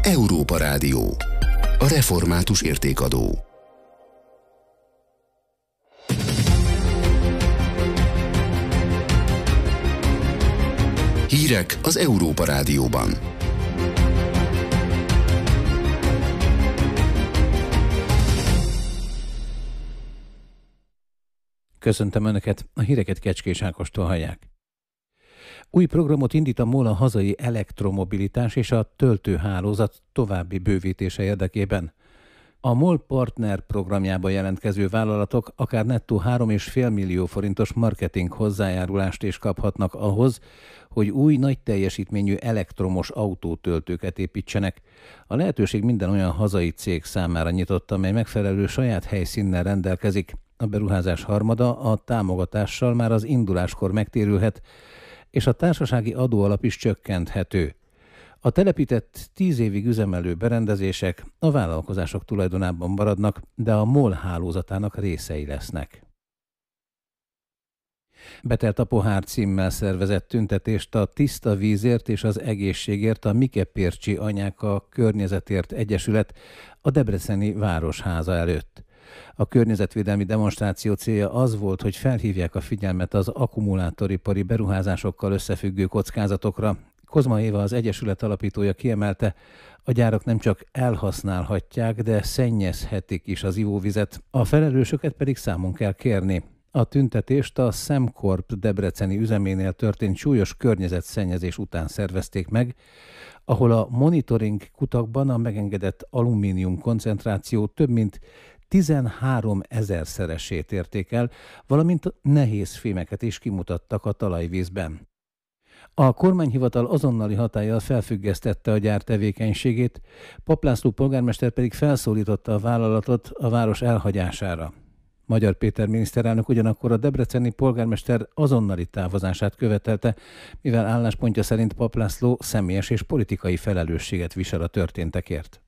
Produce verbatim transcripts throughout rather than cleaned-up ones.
Európa Rádió. A református értékadó. Hírek az Európa Rádióban. Köszöntöm Önöket, a híreket Kecskés Ákostól hallják. Új programot indít a MOL a hazai elektromobilitás és a töltőhálózat további bővítése érdekében. A MOL partner programjába jelentkező vállalatok akár nettó három egész öt millió forintos marketing hozzájárulást is kaphatnak ahhoz, hogy új nagy teljesítményű elektromos autótöltőket építsenek. A lehetőség minden olyan hazai cég számára nyitott, amely megfelelő saját helyszínnel rendelkezik. A beruházás harmada a támogatással már az induláskor megtérülhet, és a társasági adóalap is csökkenthető. A telepített tíz évig üzemelő berendezések a vállalkozások tulajdonában maradnak, de a MOL hálózatának részei lesznek. Betelt a pohár címmel szervezett tüntetést a tiszta vízért és az egészségért a Mikepércsi Anyák a Környezetért Egyesület a debreceni Városháza előtt. A környezetvédelmi demonstráció célja az volt, hogy felhívják a figyelmet az akkumulátoripari beruházásokkal összefüggő kockázatokra. Kozma Éva, az Egyesület alapítója kiemelte, a gyárak nem csak elhasználhatják, de szennyezhetik is az ivóvizet, a felelősöket pedig számon kell kérni. A tüntetést a Szemkorp debreceni üzeménél történt súlyos környezetszennyezés után szervezték meg, ahol a monitoring kutakban a megengedett alumínium koncentráció több mint tizenhárom ezerszeresét érték el, valamint nehéz fémeket is kimutattak a talajvízben. A kormányhivatal azonnali hatállyal felfüggesztette a gyár tevékenységét, Papp László polgármester pedig felszólította a vállalatot a város elhagyására. Magyar Péter miniszterelnök ugyanakkor a debreceni polgármester azonnali távozását követelte, mivel álláspontja szerint Papp László személyes és politikai felelősséget visel a történtekért.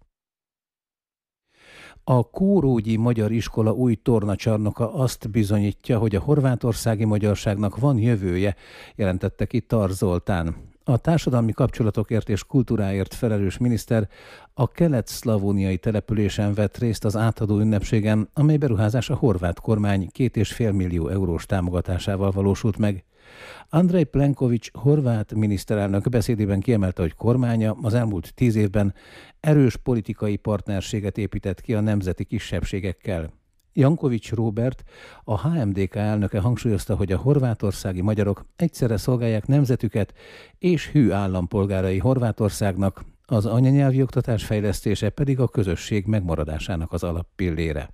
A Kórógyi Magyar Iskola új tornacsarnoka azt bizonyítja, hogy a horvátországi magyarságnak van jövője, jelentette ki Tar Zoltán. A társadalmi kapcsolatokért és kultúráért felelős miniszter a kelet-szlavóniai településen vett részt az átadó ünnepségen, amely beruházás a horvát kormány két és fél millió eurós támogatásával valósult meg. Andrej Plenković horvát miniszterelnök beszédében kiemelte, hogy kormánya az elmúlt tíz évben erős politikai partnerséget épített ki a nemzeti kisebbségekkel. Jankovics Róbert, a há em dé ká elnöke hangsúlyozta, hogy a horvátországi magyarok egyszerre szolgálják nemzetüket és hű állampolgárai Horvátországnak, az anyanyelvi oktatás fejlesztése pedig a közösség megmaradásának az alappillére.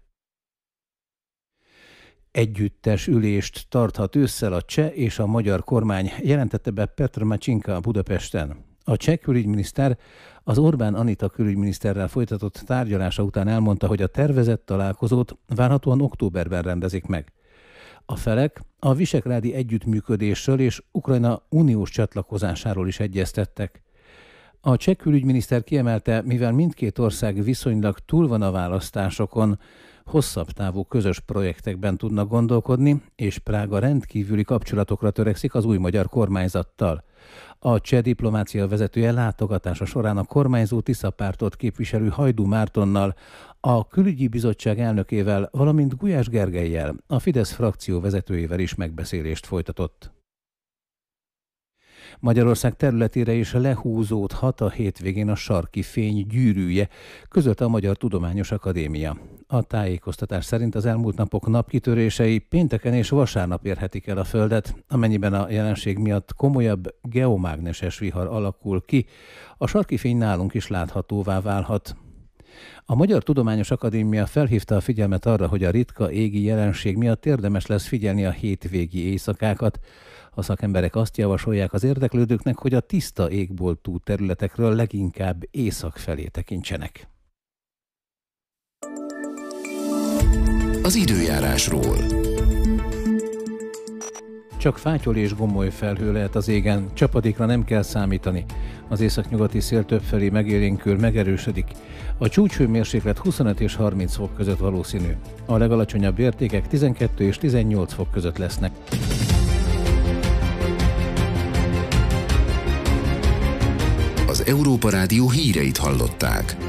Együttes ülést tarthat ősszel a cseh és a magyar kormány, jelentette be Petr Macsinka Budapesten. A cseh külügyminiszter az Orbán Anita külügyminiszterrel folytatott tárgyalása után elmondta, hogy a tervezett találkozót várhatóan októberben rendezik meg. A felek a visegrádi együttműködésről és Ukrajna uniós csatlakozásáról is egyeztettek. A cseh külügyminiszter kiemelte, mivel mindkét ország viszonylag túl van a választásokon, hosszabb távú közös projektekben tudnak gondolkodni, és Prága rendkívüli kapcsolatokra törekszik az új magyar kormányzattal. A cseh diplomácia vezetője látogatása során a kormányzó Tisza pártot képviselő Hajdú Mártonnal, a külügyi bizottság elnökével, valamint Gulyás Gergellyel, a Fidesz frakció vezetőjével is megbeszélést folytatott. Magyarország területére is lehúzódhat a hétvégén a sarki fény gyűrűje, közölte a Magyar Tudományos Akadémia. A tájékoztatás szerint az elmúlt napok napkitörései pénteken és vasárnap érhetik el a Földet, amennyiben a jelenség miatt komolyabb geomágneses vihar alakul ki, a sarki fény nálunk is láthatóvá válhat. A Magyar Tudományos Akadémia felhívta a figyelmet arra, hogy a ritka égi jelenség miatt érdemes lesz figyelni a hétvégi éjszakákat. A szakemberek azt javasolják az érdeklődőknek, hogy a tiszta égboltú területekről leginkább észak felé tekintsenek. Az időjárásról. Csak fátyol és gomoly felhő lehet az égen, csapadékra nem kell számítani. Az északnyugati szél többfelé megélénkül, megerősödik. A csúcshőmérséklet huszonöt és harminc fok között valószínű. A legalacsonyabb értékek tizenkettő és tizennyolc fok között lesznek. Az Európa Rádió híreit hallották.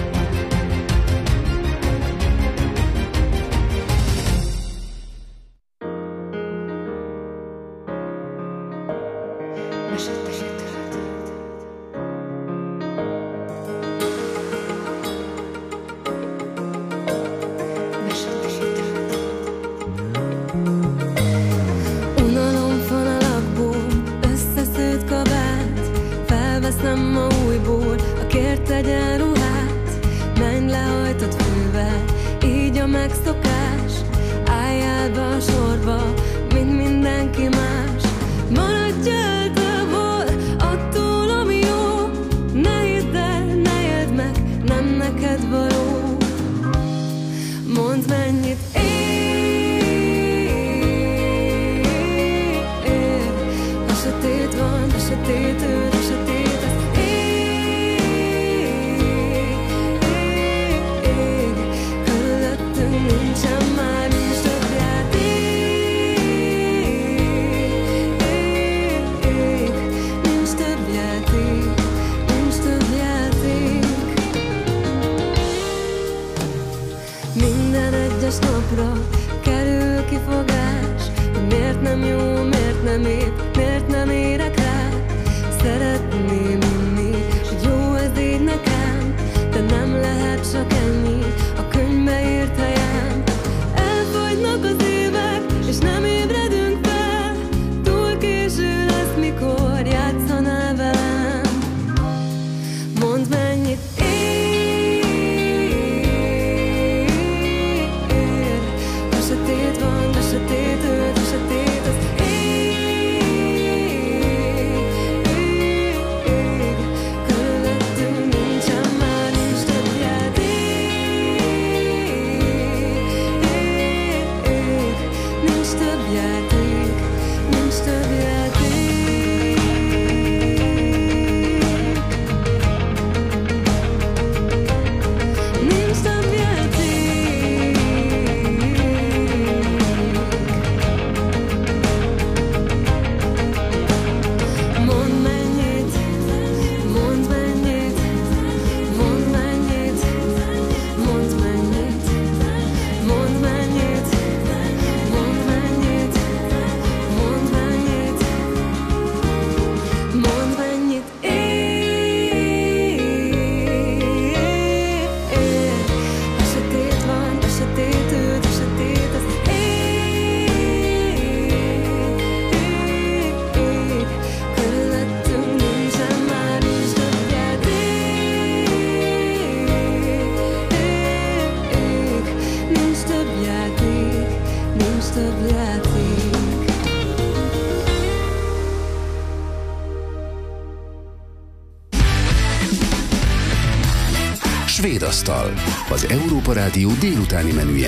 Svédasztal, az Európa Rádió délutáni menüje.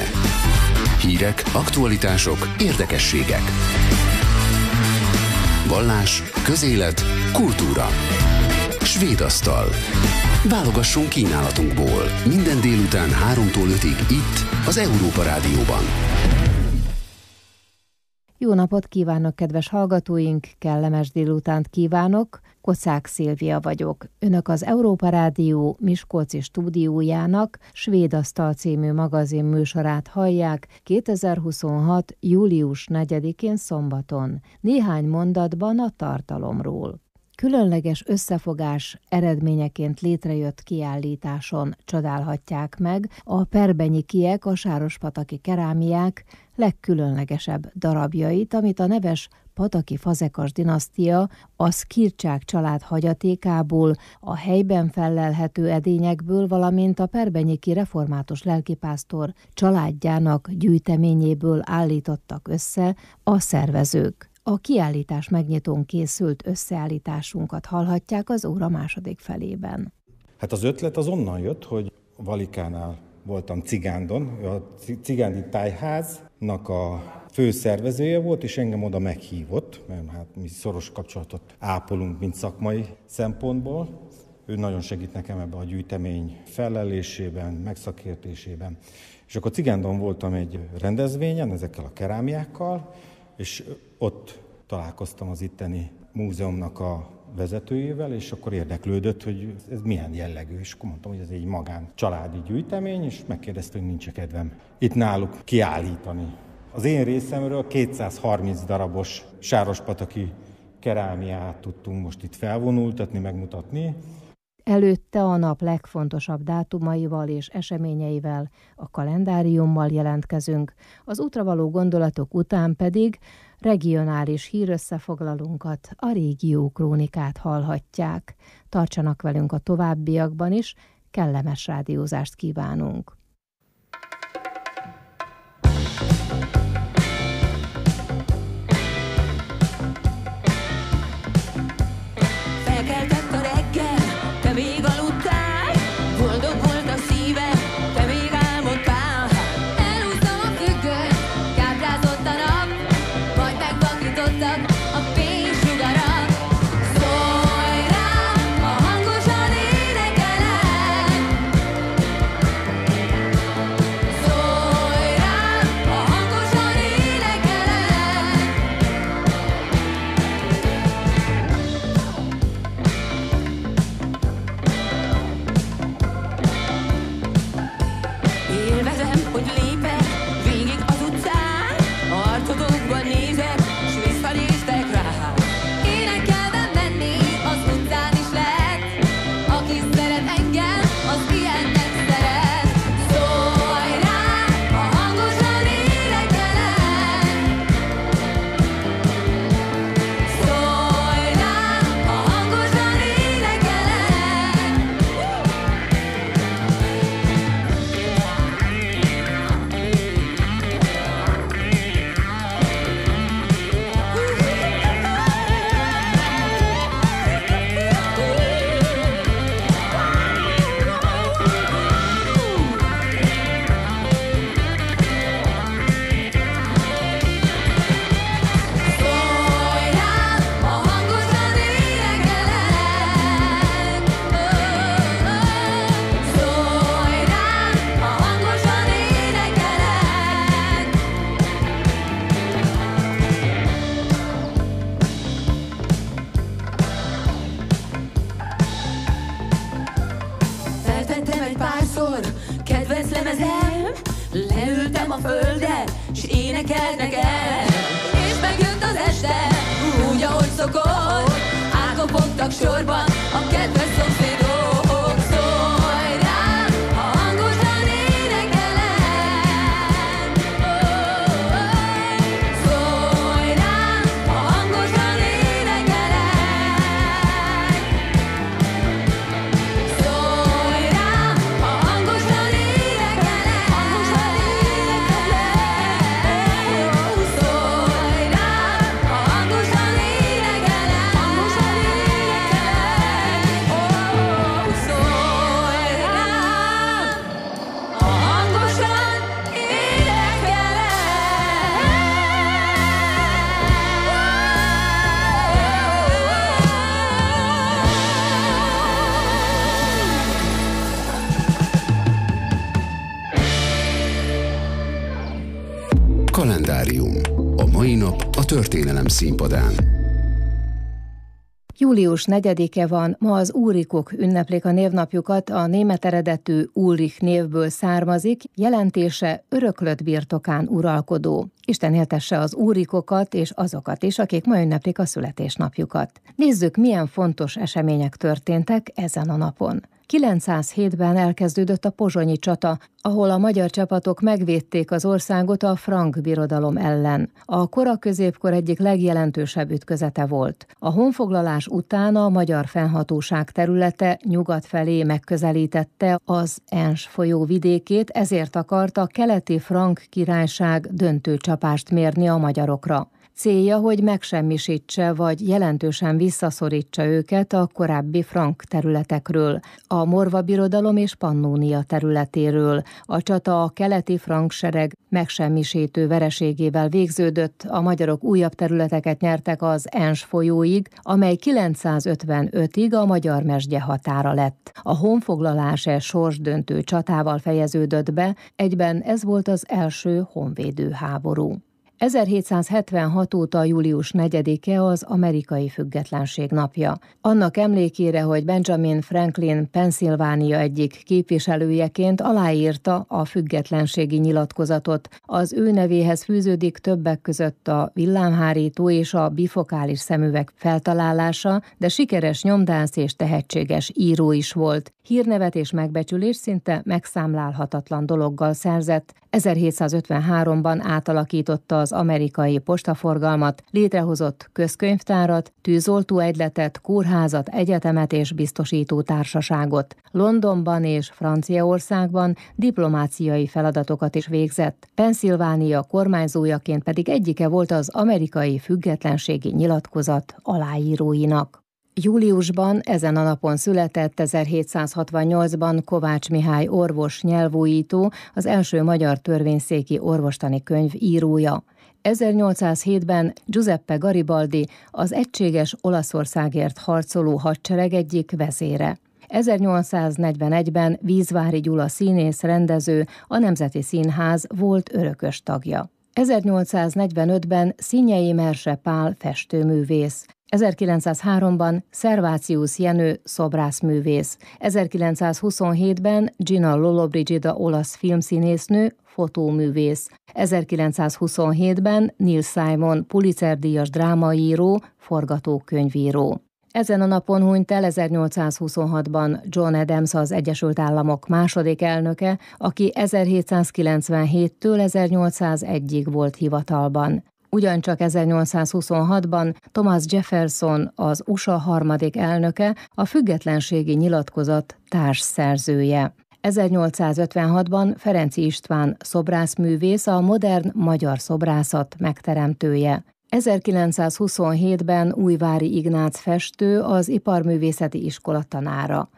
Hírek, aktualitások, érdekességek. Vallás, közélet, kultúra. Svédasztal. Válogassunk kínálatunkból. Minden délután háromtól ötig itt, az Európa Rádióban. Jó napot kívánok, kedves hallgatóink! Kellemes délutánt kívánok! Kocák Szilvia vagyok. Önök az Európa Rádió miskolci stúdiójának Svédasztal című magazin műsorát hallják kétezer-huszonhat. július negyedikén szombaton. Néhány mondatban a tartalomról. Különleges összefogás eredményeként létrejött kiállításon csodálhatják meg a perbenyikiek, a sárospataki kerámiák legkülönlegesebb darabjait, amit a neves pataki fazekas dinasztia a Szkircsák család hagyatékából, a helyben fellelhető edényekből, valamint a perbenyiki református lelkipásztor családjának gyűjteményéből állítottak össze a szervezők. A kiállítás megnyitón készült összeállításunkat hallhatják az óra második felében. Hát az ötlet az onnan jött, hogy Valikánál voltam Cigándon, a Cigándi Tájháznak a főszervezője volt, és engem oda meghívott, mert hát mi szoros kapcsolatot ápolunk, mint szakmai szempontból. Ő nagyon segít nekem ebben a gyűjtemény fellelésében, megszakértésében. És akkor Cigándon voltam egy rendezvényen ezekkel a kerámiákkal, és ott találkoztam az itteni múzeumnak a vezetőjével, és akkor érdeklődött, hogy ez milyen jellegű, és akkor mondtam, hogy ez egy magán családi gyűjtemény, és megkérdezte, hogy nincs kedvem itt náluk kiállítani. Az én részemről kétszázharminc darabos sárospataki kerámiát tudtunk most itt felvonultatni, megmutatni. Előtte a nap legfontosabb dátumaival és eseményeivel, a kalendáriummal jelentkezünk, az útra való gondolatok után pedig regionális hírösszefoglalunkat, a régió krónikát hallhatják. Tartsanak velünk a továbbiakban is, kellemes rádiózást kívánunk! Leültem a földre, s énekelt nekem, és megjött az este, úgy ahogy szokott. Átkopogtak sorban a kedves szomszédok. Szólj rám, ha hangosan énekelem. Szólj rám, ha hangosan énekelem. Szólj rám, ha hangosan énekelem. Szólj rám, ha hangosan énekelem. Kalendárium. A mai nap a történelem színpadán. Július negyedike van, ma az Ulrikok ünneplik a névnapjukat, a német eredetű Ulrich névből származik, jelentése öröklött birtokán uralkodó. Isten éltesse az Ulrikokat és azokat is, akik ma ünneplik a születésnapjukat. Nézzük, milyen fontos események történtek ezen a napon. kilencszázhétben elkezdődött a pozsonyi csata, ahol a magyar csapatok megvédték az országot a frank birodalom ellen. A kora középkor egyik legjelentősebb ütközete volt. A honfoglalás után a magyar fennhatóság területe nyugat felé megközelítette az Enns folyó vidékét, ezért akart a keleti frank királyság döntő csapást mérni a magyarokra. Célja, hogy megsemmisítse vagy jelentősen visszaszorítsa őket a korábbi frank területekről, a Morva birodalom és Pannónia területéről. A csata a keleti frank sereg megsemmisítő vereségével végződött, a magyarok újabb területeket nyertek az Enns folyóig, amely kilencszázötvenötig a magyar mesdje határa lett. A honfoglalás e sorsdöntő csatával fejeződött be, egyben ez volt az első honvédő háború. ezerhétszázhetvenhat óta július negyedike az amerikai függetlenség napja. Annak emlékére, hogy Benjamin Franklin Pennsylvania egyik képviselőjeként aláírta a függetlenségi nyilatkozatot. Az ő nevéhez fűződik többek között a villámhárító és a bifokális szemüveg feltalálása, de sikeres nyomdász és tehetséges író is volt. Hírnevet és megbecsülés szinte megszámlálhatatlan dologgal szerzett. ezerhétszázötvenháromban átalakította az amerikai postaforgalmat, létrehozott közkönyvtárat, tűzoltóegyletet, kórházat, egyetemet és biztosító társaságot. Londonban és Franciaországban diplomáciai feladatokat is végzett. Pennsylvania kormányzójaként pedig egyike volt az amerikai függetlenségi nyilatkozat aláíróinak. Júliusban ezen a napon született ezerhétszázhatvannyolcban Kovács Mihály orvos nyelvújító, az első magyar törvényszéki orvostani könyv írója. ezernyolcszázhétben Giuseppe Garibaldi, az egységes Olaszországért harcoló hadsereg egyik vezére. ezernyolcszáznegyvenegyben Vízvári Gyula színész rendező, a Nemzeti Színház volt örökös tagja. ezernyolcszáznegyvenötben Szinyei Merse Pál festőművész. ezerkilencszázháromban Szervácius Jenő szobrászművész, ezerkilencszázhuszonhétben Gina Lollobrigida olasz filmszínésznő, fotóművész, ezerkilencszázhuszonhétben Neil Simon Pulitzer-díjas drámaíró, forgatókönyvíró. Ezen a napon hunyt el ezernyolcszázhuszonhatban John Adams, az Egyesült Államok második elnöke, aki ezerhétszázkilencvenhéttől ezernyolcszázegyig volt hivatalban. Ugyancsak ezernyolcszázhuszonhatban Thomas Jefferson, az u es á harmadik elnöke, a függetlenségi nyilatkozat társszerzője. ezernyolcszázötvenhatban Ferenczy István szobrászművész, a modern magyar szobrászat megteremtője. ezerkilencszázhuszonhétben Újvári Ignác festő, az Iparművészeti Iskola tanára.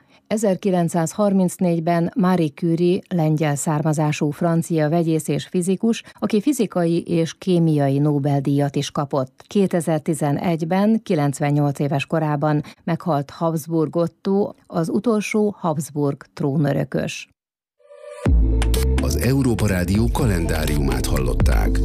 ezerkilencszázharmincnégyben Marie Curie, lengyel származású francia vegyész és fizikus, aki fizikai és kémiai Nobel-díjat is kapott. kétezer-tizenegyben, kilencvennyolc éves korában meghalt Habsburg Ottó, az utolsó Habsburg trónörökös. Az Európa Rádió kalendáriumát hallották.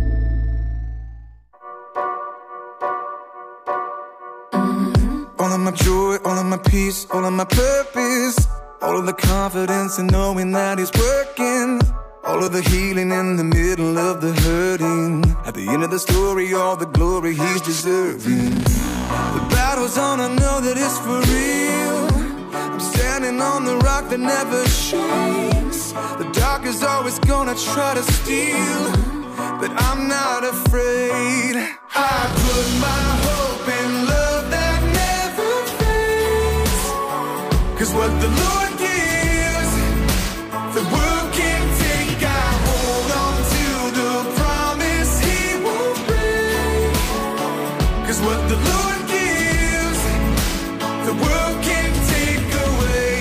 All of my joy, all of my peace, all of my purpose, all of the confidence in knowing that He's working, all of the healing in the middle of the hurting. At the end of the story, all the glory He's deserving. The battle's on, I know that it's for real. I'm standing on the rock that never shakes. The dark is always gonna try to steal, but I'm not afraid. I put my hope in love that never fades, 'cause what the Lord gives, the world can't take. I hold on to the promise He won't break, 'cause what the Lord gives, the world can't take away.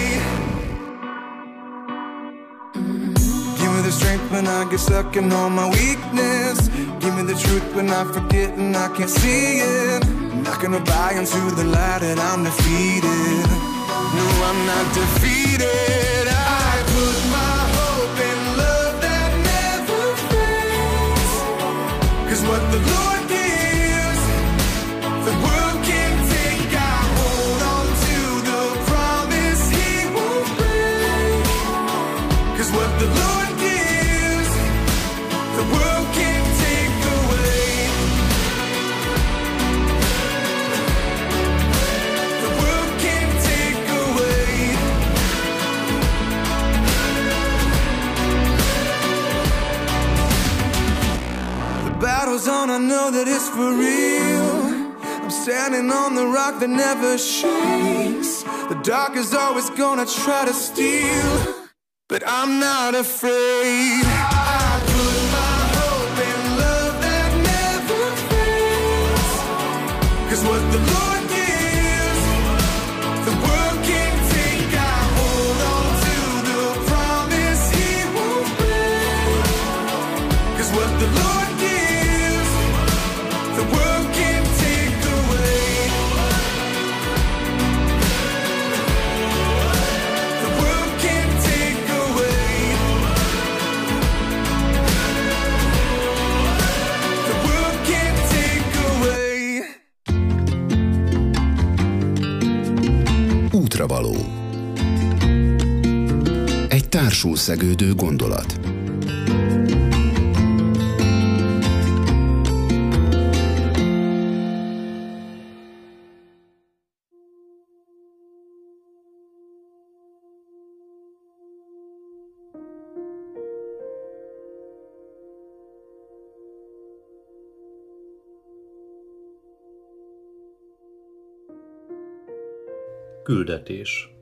Give me the strength when I get stuck in all my weakness. Give me the truth when I forget and I can't see it. I'm not gonna buy into the lie that I'm defeated. No, I'm not defeated. I put my hope in love that never fades, 'cause what the Lord gives, the world can't take. I hold on to the promise He won't break, 'cause what the Lord gives, the world can't take away. The world can't take away. The battle's on, I know that it's for real. I'm standing on the rock that never shakes. The dark is always gonna try to steal, but I'm not afraid. I put my hope in love that never fades, 'cause what the Lord gives, the world can't take. I hold on to the promise He won't break, 'cause what the Lord gives, the world can't take away. The world can't take away. társul szegődő gondolat. Küldetés.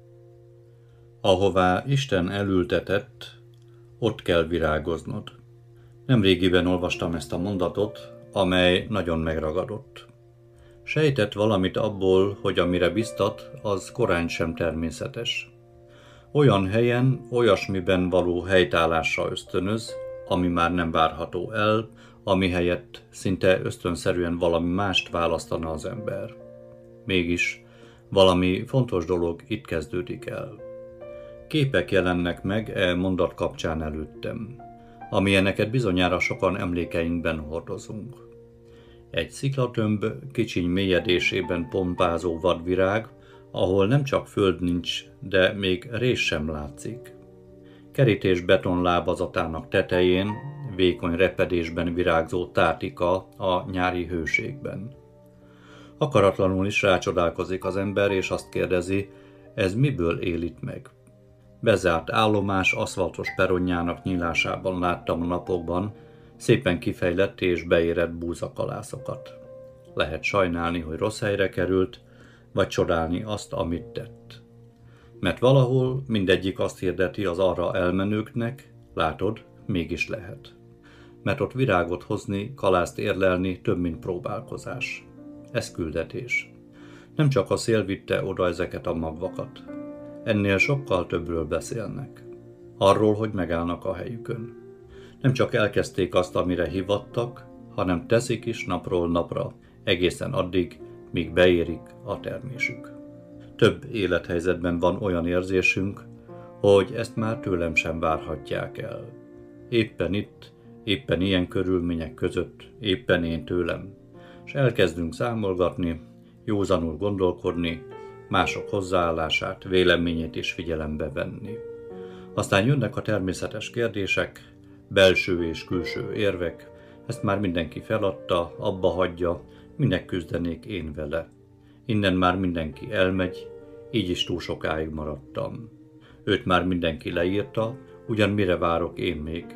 Ahová Isten elültetett, ott kell virágoznod. Nemrégiben olvastam ezt a mondatot, amely nagyon megragadott. Sejtett valamit abból, hogy amire biztat, az korán sem természetes. Olyan helyen, olyasmiben való helytállásra ösztönöz, ami már nem várható el, ami helyett szinte ösztönszerűen valami mást választana az ember. Mégis valami fontos dolog itt kezdődik el. Képek jelennek meg e mondat kapcsán előttem, amilyeneket bizonyára sokan emlékeinkben hordozunk. Egy sziklatömb kicsiny mélyedésében pompázó vadvirág, ahol nem csak föld nincs, de még rés sem látszik. Kerítés beton lábazatának tetején, vékony repedésben virágzó tártika a nyári hőségben. Akaratlanul is rácsodálkozik az ember, és azt kérdezi, ez miből él itt meg? Bezárt állomás aszfaltos peronjának nyílásában láttam a napokban szépen kifejlett és beérett búzakalászokat. Lehet sajnálni, hogy rossz helyre került, vagy csodálni azt, amit tett. Mert valahol mindegyik azt hirdeti az arra elmenőknek, látod, mégis lehet. Mert ott virágot hozni, kalászt érlelni több, mint próbálkozás. Ez küldetés. Nem csak a szél vitte oda ezeket a magvakat. Ennél sokkal többről beszélnek. Arról, hogy megállnak a helyükön. Nem csak elkezdték azt, amire hivattak, hanem teszik is napról napra, egészen addig, míg beérik a termésük. Több élethelyzetben van olyan érzésünk, hogy ezt már tőlem sem várhatják el. Éppen itt, éppen ilyen körülmények között, éppen én tőlem. És elkezdünk számolgatni, józanul gondolkodni, mások hozzáállását, véleményét is figyelembe venni. Aztán jönnek a természetes kérdések, belső és külső érvek, ezt már mindenki feladta, abba hagyja, minek küzdenék én vele. Innen már mindenki elmegy, így is túl sokáig maradtam. Őt már mindenki leírta, ugyan mire várok én még.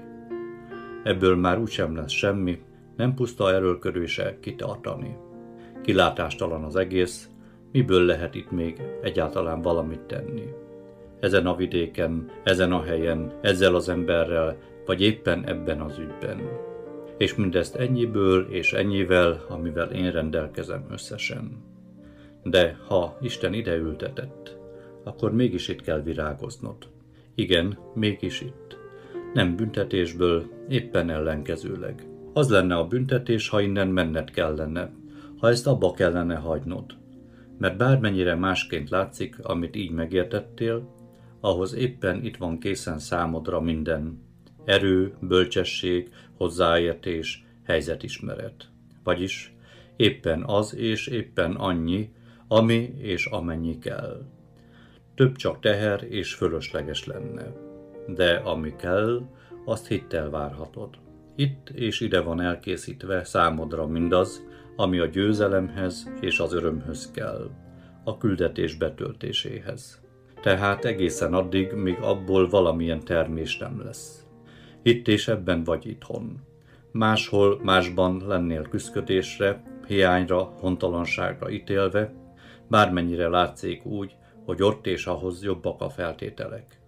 Ebből már úgysem lesz semmi, nem puszta erőlködése kitartani. Kilátástalan az egész, miből lehet itt még egyáltalán valamit tenni. Ezen a vidéken, ezen a helyen, ezzel az emberrel, vagy éppen ebben az ügyben. És mindezt ennyiből és ennyivel, amivel én rendelkezem összesen. De ha Isten ide ültetett, akkor mégis itt kell virágoznod. Igen, mégis itt. Nem büntetésből, éppen ellenkezőleg. Az lenne a büntetés, ha innen menned kellene, ha ezt abba kellene hagynod. Mert bármennyire másként látszik, amit így megértettél, ahhoz éppen itt van készen számodra minden. Erő, bölcsesség, hozzáértés, helyzetismeret. Vagyis éppen az és éppen annyi, ami és amennyi kell. Több csak teher és fölösleges lenne. De ami kell, azt hittel várhatod. Itt és ide van elkészítve számodra mindaz, ami a győzelemhez és az örömhöz kell, a küldetés betöltéséhez. Tehát egészen addig, míg abból valamilyen termés nem lesz. Itt és ebben vagy itthon. Máshol, másban lennél küszködésre, hiányra, hontalanságra ítélve, bármennyire látszik úgy, hogy ott és ahhoz jobbak a feltételek.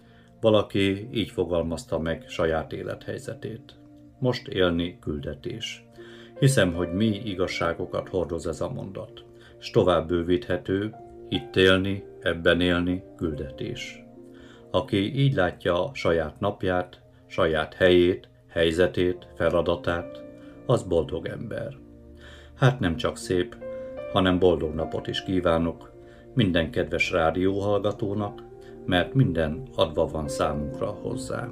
Valaki így fogalmazta meg saját élethelyzetét. Most élni küldetés. Hiszem, hogy mi igazságokat hordoz ez a mondat, s tovább bővíthető, itt élni, ebben élni küldetés. Aki így látja a saját napját, saját helyét, helyzetét, feladatát, az boldog ember. Hát nem csak szép, hanem boldog napot is kívánok minden kedves rádióhallgatónak, mert minden adva van számunkra hozzá.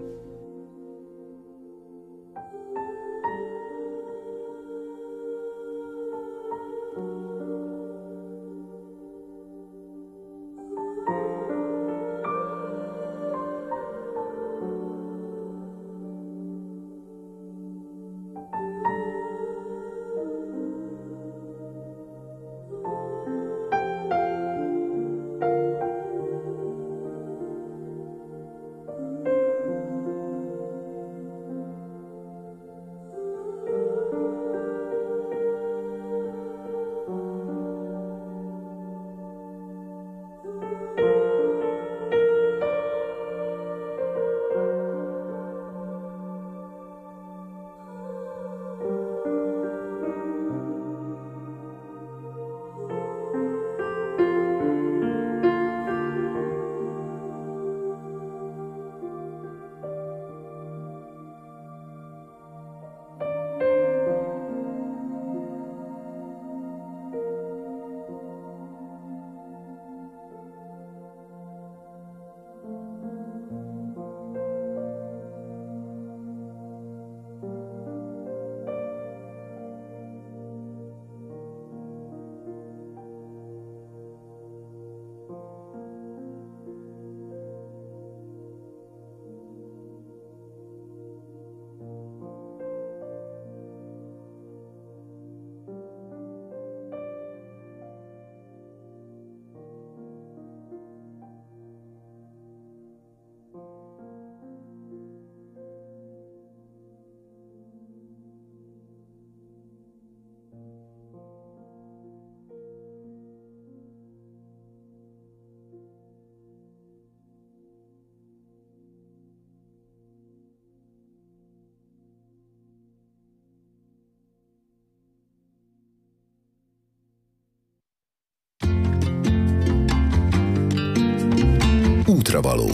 Útravaló.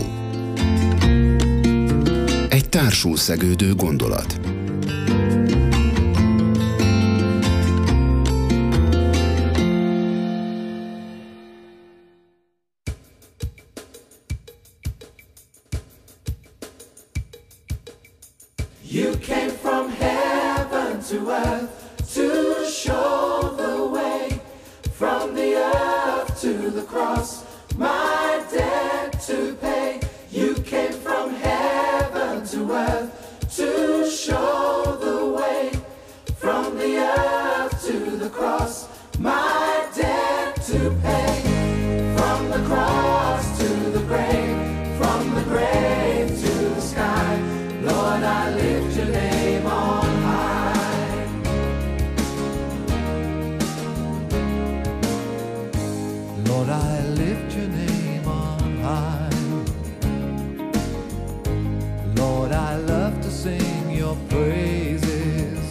Egy társul szegődő gondolat. You came from heaven to earth to show the way, from the earth to the cross, my debt to pay. You came from heaven to earth to show the way, from the earth to the cross, my debt to pay. From the cross to the grave, from the grave to the sky, Lord, I lift your name on high. Lord, I lift your name on high. Lord, I love to sing your praises.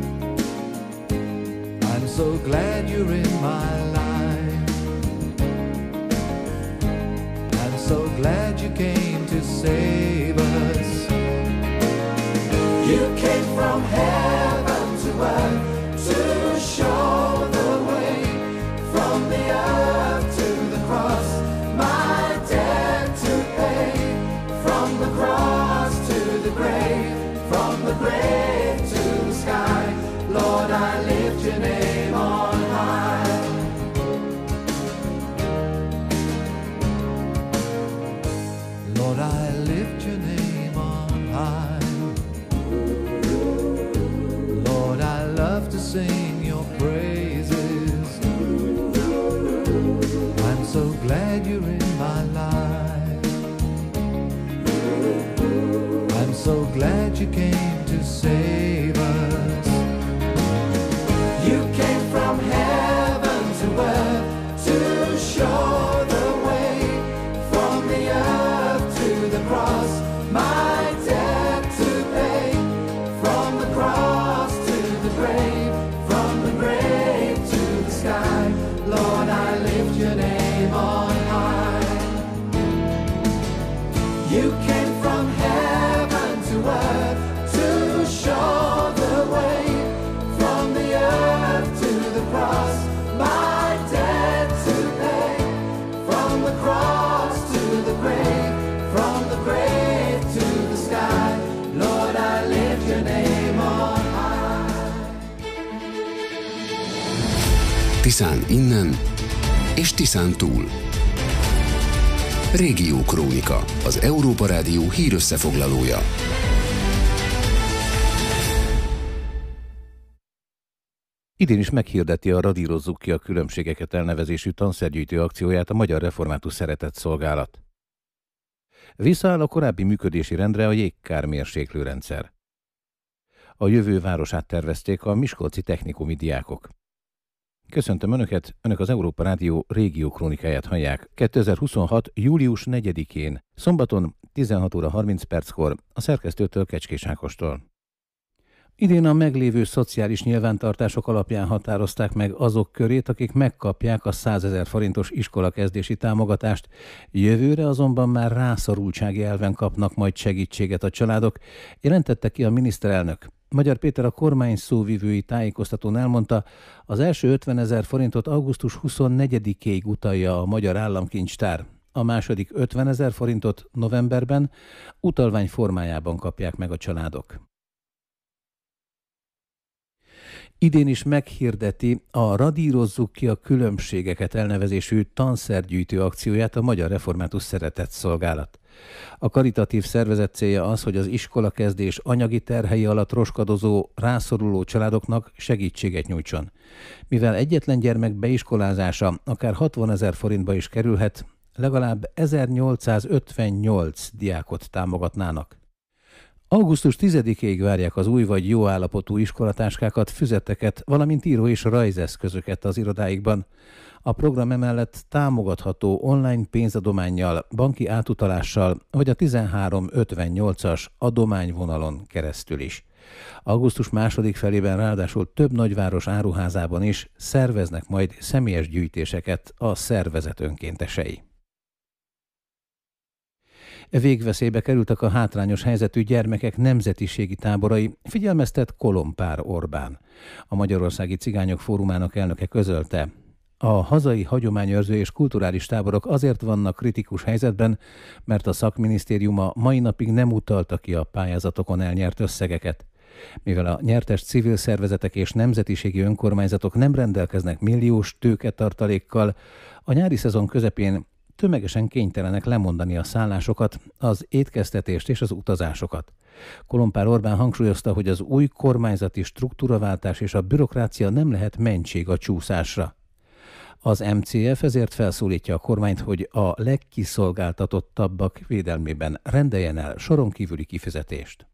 I'm so glad you're in my life. I'm so glad you came to save us. You came from heaven to earth to show the way, from the earth to the cross, my debt to pay. From the cross to the grave, from the grave to the sky, Lord, I lift your name on high. Lord, I lift your name on high. Lord, I love to sing your praises. I'm so glad you're in my life. I'm so glad you came to save us. You came from heaven to earth to show the way, from the earth to the cross, my debt to pay. From the cross to the grave, from the grave to the sky, Lord, I lift your name on high. You came from heaven to earth to show the way, from the earth to the cross, my debt to pay. From the cross to the grave, from the grave to the sky, Lord, I lift your name on high. Tiszán innen és Tiszán túl. Régió Krónika, az Európa Rádió hírösszefoglalója. Idén is meghirdeti a Radírozzuk ki a különbségeket elnevezésű tanszergyűjtő akcióját a Magyar Református Szeretetszolgálat. Visszaáll a korábbi működési rendre a jégkármérséklőrendszer. A jövő városát tervezték a miskolci technikumi diákok. Köszöntöm Önöket, Önök az Európa Rádió Régió Krónikáját hallják kétezer-huszonhat. július negyedikén, szombaton tizenhat óra harminc perckor a szerkesztőtől, Kecskés Ákostól. Idén a meglévő szociális nyilvántartások alapján határozták meg azok körét, akik megkapják a százezer forintos iskolakezdési támogatást. Jövőre azonban már rászorultsági elven kapnak majd segítséget a családok, jelentette ki a miniszterelnök. Magyar Péter a kormány szóvivői tájékoztatón elmondta, az első ötvenezer forintot augusztus huszonnegyedikéig utalja a Magyar Államkincstár. A második ötvenezer forintot novemberben utalvány formájában kapják meg a családok. Idén is meghirdeti a Radírozzuk ki a különbségeket elnevezésű tanszergyűjtő akcióját a Magyar Református Szeretetszolgálat. A karitatív szervezet célja az, hogy az iskolakezdés anyagi terhei alatt roskadozó, rászoruló családoknak segítséget nyújtson. Mivel egyetlen gyermek beiskolázása akár hatvanezer forintba is kerülhet, legalább ezernyolcszázötvennyolc diákot támogatnának. augusztus tizedikéig várják az új vagy jó állapotú iskolatáskákat, füzeteket, valamint író- és rajzeszközöket az irodáikban. A program emellett támogatható online pénzadománnyal, banki átutalással vagy a tizenhárom ötvennyolcas adományvonalon keresztül is. Augusztus második felében ráadásul több nagyváros áruházában is szerveznek majd személyes gyűjtéseket a szervezet önkéntesei. Végveszélybe kerültek a hátrányos helyzetű gyermekek nemzetiségi táborai, figyelmeztet Kolompár Orbán. A Magyarországi Cigányok Fórumának elnöke közölte. A hazai hagyományőrző és kulturális táborok azért vannak kritikus helyzetben, mert a szakminisztérium a mai napig nem utalta ki a pályázatokon elnyert összegeket. Mivel a nyertes civil szervezetek és nemzetiségi önkormányzatok nem rendelkeznek milliós tőketartalékkal, a nyári szezon közepén tömegesen kénytelenek lemondani a szállásokat, az étkeztetést és az utazásokat. Kolompár Orbán hangsúlyozta, hogy az új kormányzati struktúraváltás és a bürokrácia nem lehet mentség a csúszásra. Az em cé ef ezért felszólítja a kormányt, hogy a legkiszolgáltatottabbak védelmében rendeljen el soron kívüli kifizetést.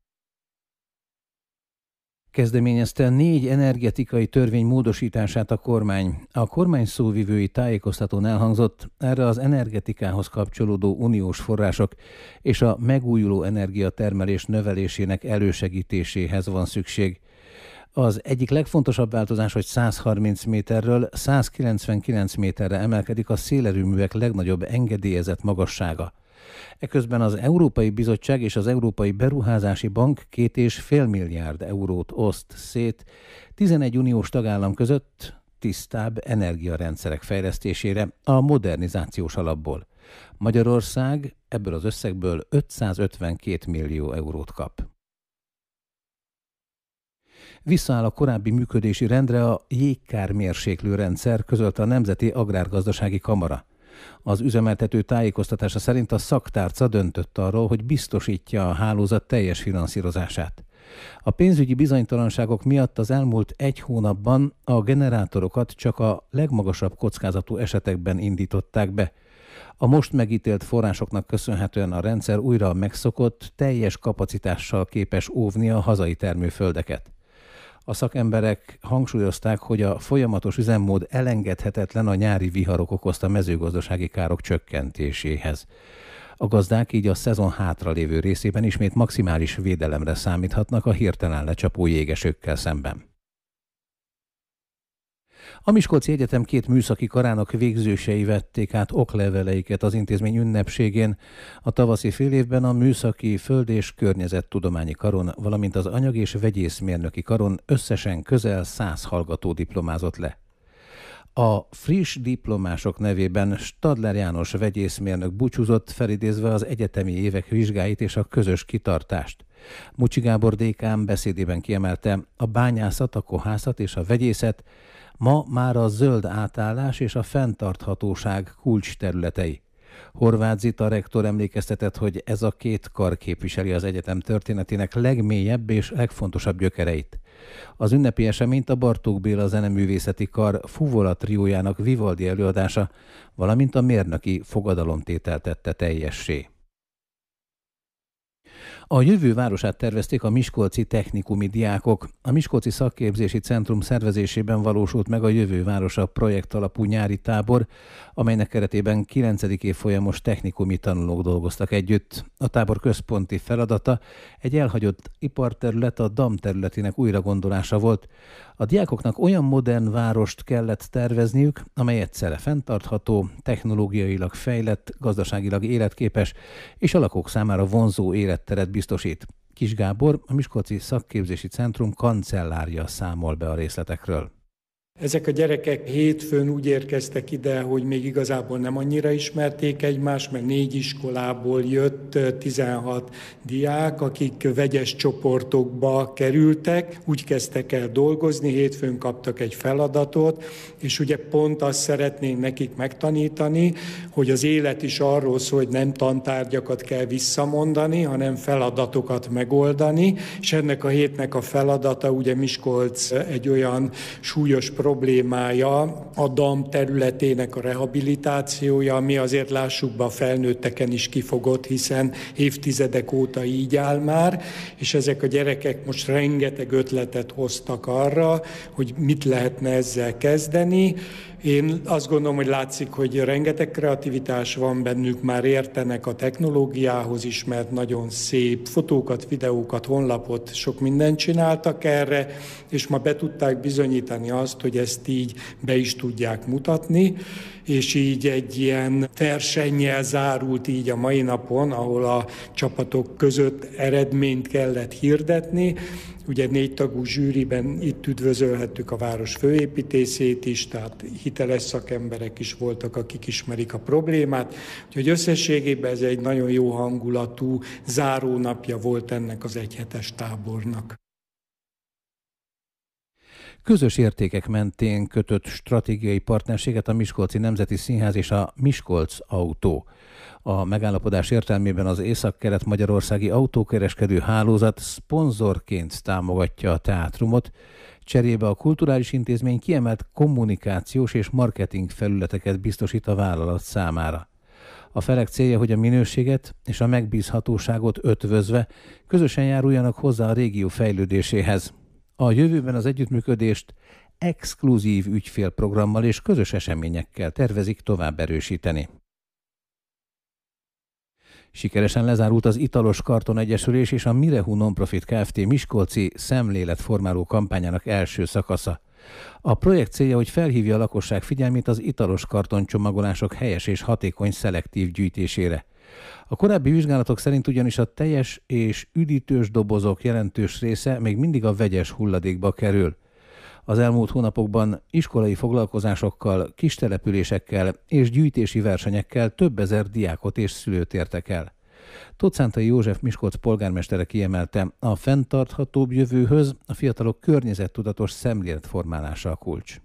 Kezdeményezte négy energetikai törvény módosítását a kormány. A kormány szóvivői tájékoztatón elhangzott, erre az energetikához kapcsolódó uniós források és a megújuló energiatermelés növelésének elősegítéséhez van szükség. Az egyik legfontosabb változás, hogy száz harminc méterről száz kilencvenkilenc méterre emelkedik a szélerőművek legnagyobb engedélyezett magassága. Eközben az Európai Bizottság és az Európai Beruházási Bank két és fél milliárd eurót oszt szét tizenegy uniós tagállam között tisztább energiarendszerek fejlesztésére a modernizációs alapból. Magyarország ebből az összegből ötszázötvenkét millió eurót kap. Visszaáll a korábbi működési rendre a jégkármérséklő rendszer, közölte a Nemzeti Agrárgazdasági Kamara. Az üzemeltető tájékoztatása szerint a szaktárca döntött arról, hogy biztosítja a hálózat teljes finanszírozását. A pénzügyi bizonytalanságok miatt az elmúlt egy hónapban a generátorokat csak a legmagasabb kockázatú esetekben indították be. A most megítélt forrásoknak köszönhetően a rendszer újra megszokott, teljes kapacitással képes óvni a hazai termőföldeket. A szakemberek hangsúlyozták, hogy a folyamatos üzemmód elengedhetetlen a nyári viharok okozta mezőgazdasági károk csökkentéséhez. A gazdák így a szezon hátralévő részében ismét maximális védelemre számíthatnak a hirtelen lecsapó jégesőkkel szemben. A Miskolci Egyetem két műszaki karának végzősei vették át okleveleiket az intézmény ünnepségén. A tavaszi félévben a műszaki föld- és környezettudományi karon, valamint az anyag- és vegyészmérnöki karon összesen közel száz hallgató diplomázott le. A friss diplomások nevében Stadler János vegyészmérnök búcsúzott, felidézve az egyetemi évek vizsgáit és a közös kitartást. Mucsi Gábor dékán beszédében kiemelte, a bányászat, a kohászat és a vegyészet ma már a zöld átállás és a fenntarthatóság kulcs területei. Horváth Zita rektor emlékeztetett, hogy ez a két kar képviseli az egyetem történetének legmélyebb és legfontosabb gyökereit. Az ünnepi eseményt a Bartók Béla Zeneművészeti Kar Fuvola triójának Vivaldi előadása, valamint a mérnöki fogadalomtétel tette teljessé. A jövő városát tervezték a miskolci technikumi diákok. A Miskolci Szakképzési Centrum szervezésében valósult meg a Jövő városa projekt alapú nyári tábor, amelynek keretében kilencedik évfolyamos technikumi tanulók dolgoztak együtt. A tábor központi feladata egy elhagyott iparterület, a dam területének újragondolása volt. A diákoknak olyan modern várost kellett tervezniük, amely egyszerre fenntartható, technológiailag fejlett, gazdaságilag életképes és a lakók számára vonzó életteret biztosít. Kis Gábor, a Miskolci Szakképzési Centrum kancellárja számol be a részletekről. Ezek a gyerekek hétfőn úgy érkeztek ide, hogy még igazából nem annyira ismerték egymást, mert négy iskolából jött tizenhat diák, akik vegyes csoportokba kerültek, úgy kezdtek el dolgozni, hétfőn kaptak egy feladatot, és ugye pont azt szeretnénk nekik megtanítani, hogy az élet is arról szól, hogy nem tantárgyakat kell visszamondani, hanem feladatokat megoldani, és ennek a hétnek a feladata ugye Miskolc egy olyan súlyos probléma, problémája a dam területének a rehabilitációja, ami azért lássuk be a felnőtteken is kifogott, hiszen évtizedek óta így áll már, és ezek a gyerekek most rengeteg ötletet hoztak arra, hogy mit lehetne ezzel kezdeni. Én azt gondolom, hogy látszik, hogy rengeteg kreativitás van bennük, már értenek a technológiához is, mert nagyon szép fotókat, videókat, honlapot, sok mindent csináltak erre, és ma be tudták bizonyítani azt, hogy ezt így be is tudják mutatni, és így egy ilyen versennyel zárult így a mai napon, ahol a csapatok között eredményt kellett hirdetni. Ugye négy tagú zsűriben itt üdvözölhettük a város főépítészét is, tehát hiteles szakemberek is voltak, akik ismerik a problémát. Úgyhogy összességében ez egy nagyon jó hangulatú zárónapja volt ennek az egyhetes tábornak. Közös értékek mentén kötött stratégiai partnerséget a Miskolci Nemzeti Színház és a Miskolc Autó. A megállapodás értelmében az észak-kelet-magyarországi autókereskedő hálózat szponzorként támogatja a teátrumot, cserébe a kulturális intézmény kiemelt kommunikációs és marketing felületeket biztosít a vállalat számára. A felek célja, hogy a minőséget és a megbízhatóságot ötvözve közösen járuljanak hozzá a régió fejlődéséhez. A jövőben az együttműködést exkluzív ügyfélprogrammal és közös eseményekkel tervezik tovább erősíteni. Sikeresen lezárult az Italos Karton Egyesülés és a Mirehu Nonprofit Kft. Miskolci szemléletformáló kampányának első szakasza. A projekt célja, hogy felhívja a lakosság figyelmét az italos kartoncsomagolások helyes és hatékony szelektív gyűjtésére. A korábbi vizsgálatok szerint ugyanis a teljes és üdítős dobozok jelentős része még mindig a vegyes hulladékba kerül. Az elmúlt hónapokban iskolai foglalkozásokkal, kistelepülésekkel és gyűjtési versenyekkel több ezer diákot és szülőt értek el. Tocántai József Miskolc polgármestere kiemelte, a fenntarthatóbb jövőhöz a fiatalok környezettudatos szemléletformálása a kulcs.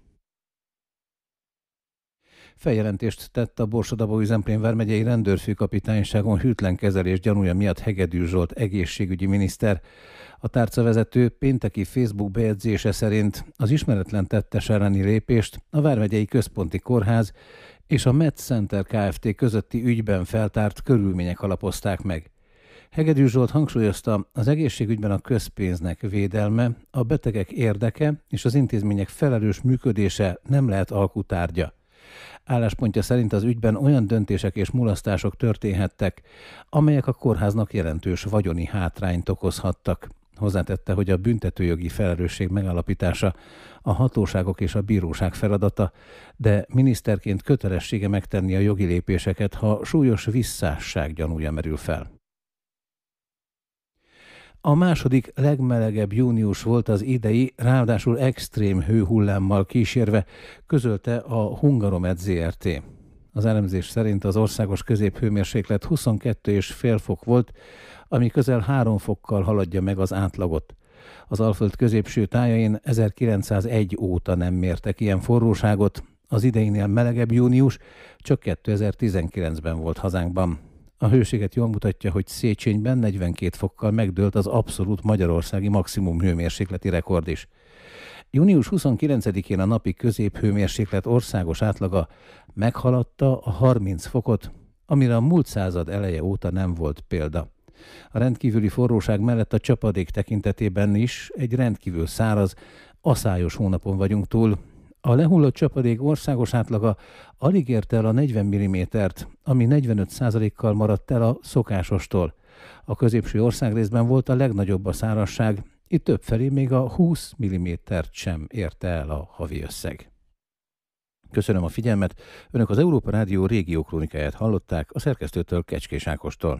Feljelentést tett a Borsod-Abaúj-Zemplén vármegyei rendőrfőkapitányságon hűtlen kezelés gyanúja miatt Hegedűs Zsolt egészségügyi miniszter. A tárcavezető pénteki Facebook bejegyzése szerint az ismeretlen tettes elleni lépést a vármegyei központi kórház és a MedCenter Kft. Közötti ügyben feltárt körülmények alapozták meg. Hegedűs Zsolt hangsúlyozta, az egészségügyben a közpénznek védelme, a betegek érdeke és az intézmények felelős működése nem lehet alkutárgya. Álláspontja szerint az ügyben olyan döntések és mulasztások történhettek, amelyek a kórháznak jelentős vagyoni hátrányt okozhattak. Hozzátette, hogy a büntetőjogi felelősség megállapítása a hatóságok és a bíróság feladata, de miniszterként kötelessége megtenni a jogi lépéseket, ha súlyos visszásság gyanúja merül fel. A második legmelegebb június volt az idei, ráadásul extrém hőhullámmal kísérve, közölte a Hungaromed zé er té. Az elemzés szerint az országos középhőmérséklet huszonkettő egész öt fok volt, ami közel három fokkal haladja meg az átlagot. Az Alföld középső tájain ezerkilencszázegy óta nem mértek ilyen forróságot, az ideinél melegebb június csak kétezer-tizenkilencben volt hazánkban. A hőséget jól mutatja, hogy Széchenyben negyvenkét fokkal megdőlt az abszolút magyarországi maximum hőmérsékleti rekord is. június huszonkilencedikén a napi középhőmérséklet országos átlaga meghaladta a harminc fokot, amire a múlt század eleje óta nem volt példa. A rendkívüli forróság mellett a csapadék tekintetében is egy rendkívül száraz, aszályos hónapon vagyunk túl. A lehullott csapadék országos átlaga alig érte el a negyven millimétert, ami negyvenöt százalékkal maradt el a szokásostól. A középső országrészben volt a legnagyobb a szárazság, itt többfelé még a húsz millimétert sem érte el a havi összeg. Köszönöm a figyelmet, Önök az Európa Rádió régió krónikáját hallották, a szerkesztőtől, Kecskés Ákostól.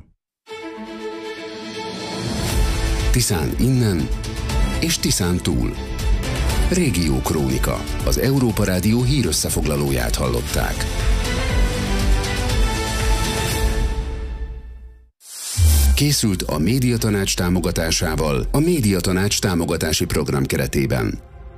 Tiszán innen és Tiszán túl. Régió Krónika. Az Európa Rádió hírösszefoglalóját hallották. Készült a Médiatanács támogatásával a Médiatanács támogatási program keretében.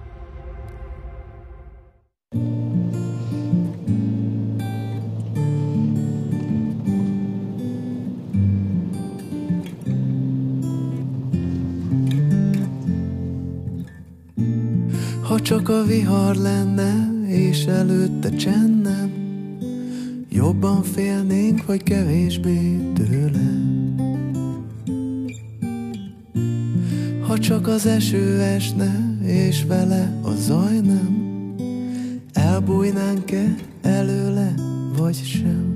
Ha csak a vihar lenne, és előtte csend nem, jobban félnénk, vagy kevésbé tőle. Ha csak az eső esne, és vele a zaj nem, elbújnánk bújnánk-e előle, vagy sem.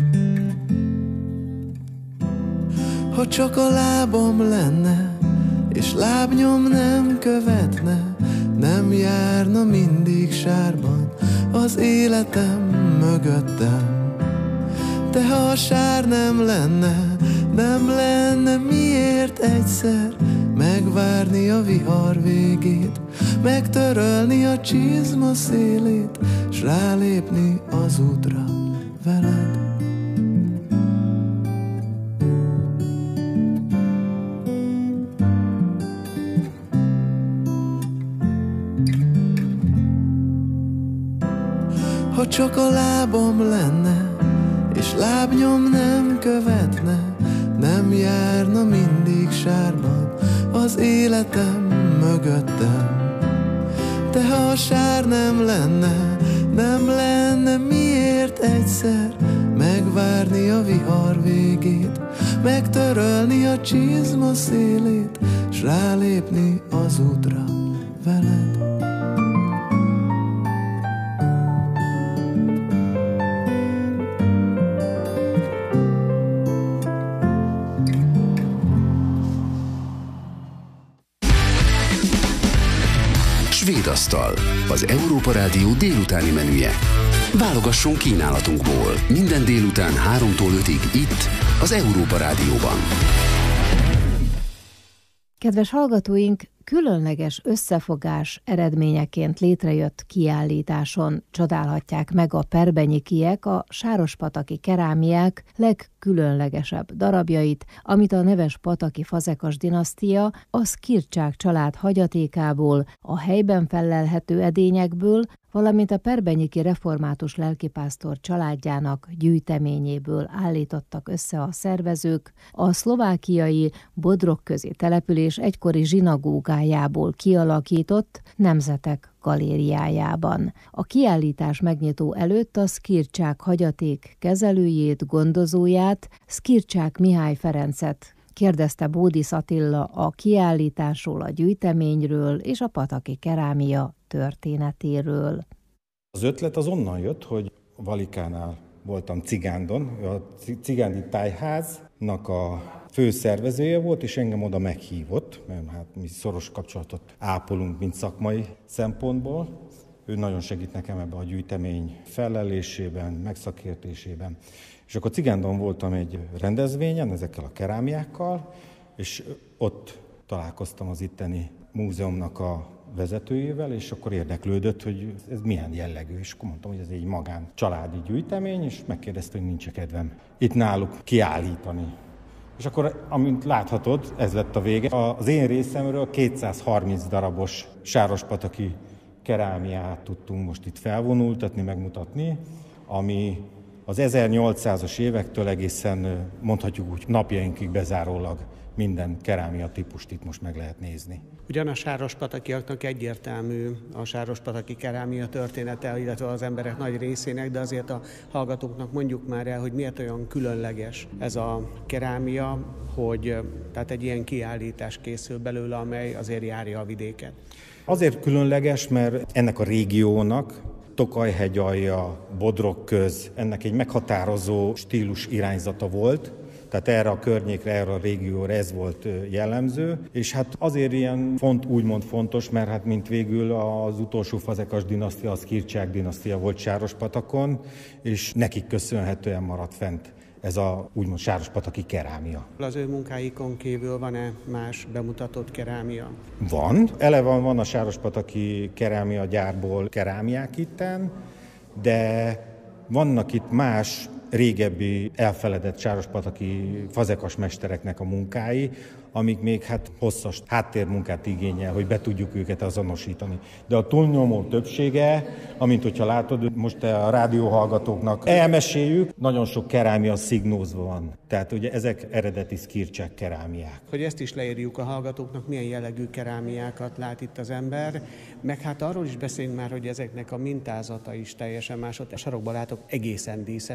Ha csak a lábam lenne, és lábnyom nem követne, nem járna mindig sárban az életem mögöttem. De ha a sár nem lenne, nem lenne miért egyszer megvárni a vihar végét, megtörölni a csizma szélét, s rálépni az útra veled. Ha csak a lábam lenne, és lábnyom nem követne, nem járna mindig sárban az életem mögöttem. De ha a sár nem lenne, nem lenne miért egyszer megvárni a vihar végét, megtörölni a csizma szélét, s rálépni az útra veled. Svédasztal, az Európa Rádió délutáni menüje. Válogasson kínálatunkból minden délután háromtól ötig itt, az Európa Rádióban. Kedves hallgatóink, különleges összefogás eredményeként létrejött kiállításon csodálhatják meg a perbenyikiek a sárospataki kerámiák legkülönlegesebb darabjait, amit a neves pataki fazekas dinasztia a Szkircsák család hagyatékából, a helyben fellelhető edényekből, valamint a perbenyiki református lelkipásztor családjának gyűjteményéből állítottak össze a szervezők a szlovákiai Bodrogközi település egykori zsinagógájából kialakított Nemzetek galériájában. A kiállítás megnyitó előtt a Szkircsák hagyaték kezelőjét, gondozóját, Szkircsák Mihály Ferencet kérdezte Bódisz Attila a kiállításról, a gyűjteményről és a pataki kerámia történetéről. Az ötlet az onnan jött, hogy Valikánál voltam Cigándon, a Cigándi Tájháznak a főszervezője volt, és engem oda meghívott, mert hát mi szoros kapcsolatot ápolunk, mint szakmai szempontból. Ő nagyon segít nekem ebben a gyűjtemény fellelésében, megszakértésében. És akkor Cigándon voltam egy rendezvényen ezekkel a kerámiákkal, és ott találkoztam az itteni múzeumnak a vezetőjével, és akkor érdeklődött, hogy ez milyen jellegű, és akkor mondtam, hogy ez egy magán családi gyűjtemény, és megkérdezte, hogy nincs kedvem itt náluk kiállítani. És akkor, amint láthatod, ez lett a vége. Az én részemről kétszázharminc darabos sárospataki kerámiát tudtunk most itt felvonultatni, megmutatni, ami az ezernyolcszázas évektől egészen mondhatjuk úgy napjainkig bezárólag minden kerámia típust itt most meg lehet nézni. Ugyan a sárospatakiaknak egyértelmű a sárospataki kerámia története, illetve az emberek nagy részének, de azért a hallgatóknak mondjuk már el, hogy miért olyan különleges ez a kerámia, hogy tehát egy ilyen kiállítás készül belőle, amely azért járja a vidéket. Azért különleges, mert ennek a régiónak Tokaj-hegyalja, Bodrogköz, ennek egy meghatározó stílus irányzata volt, tehát erre a környékre, erre a régióra ez volt jellemző, és hát azért ilyen font, úgymond fontos, mert hát mint végül az utolsó fazekas dinasztia, a Szkircsák dinasztia volt Sárospatakon, és nekik köszönhetően maradt fent ez a úgymond sárospataki kerámia. Az ő munkáikon kívül van-e más bemutatott kerámia? Van. Eleve van a sárospataki kerámia gyárból kerámiák itten, de vannak itt más régebbi elfeledett sárospataki fazekas mestereknek a munkái, amik még hát hosszas háttérmunkát igényel, hogy be tudjuk őket azonosítani. De a túlnyomó többsége, amint hogyha látod, most a rádióhallgatóknak elmeséljük, nagyon sok kerámia szignózva van. Tehát ugye ezek eredeti Szkircsák kerámiák. Hogy ezt is leírjuk a hallgatóknak, milyen jellegű kerámiákat lát itt az ember, meg hát arról is beszéljünk már, hogy ezeknek a mintázata is teljesen más. Ott a sarokban látok egészen díszeset, ami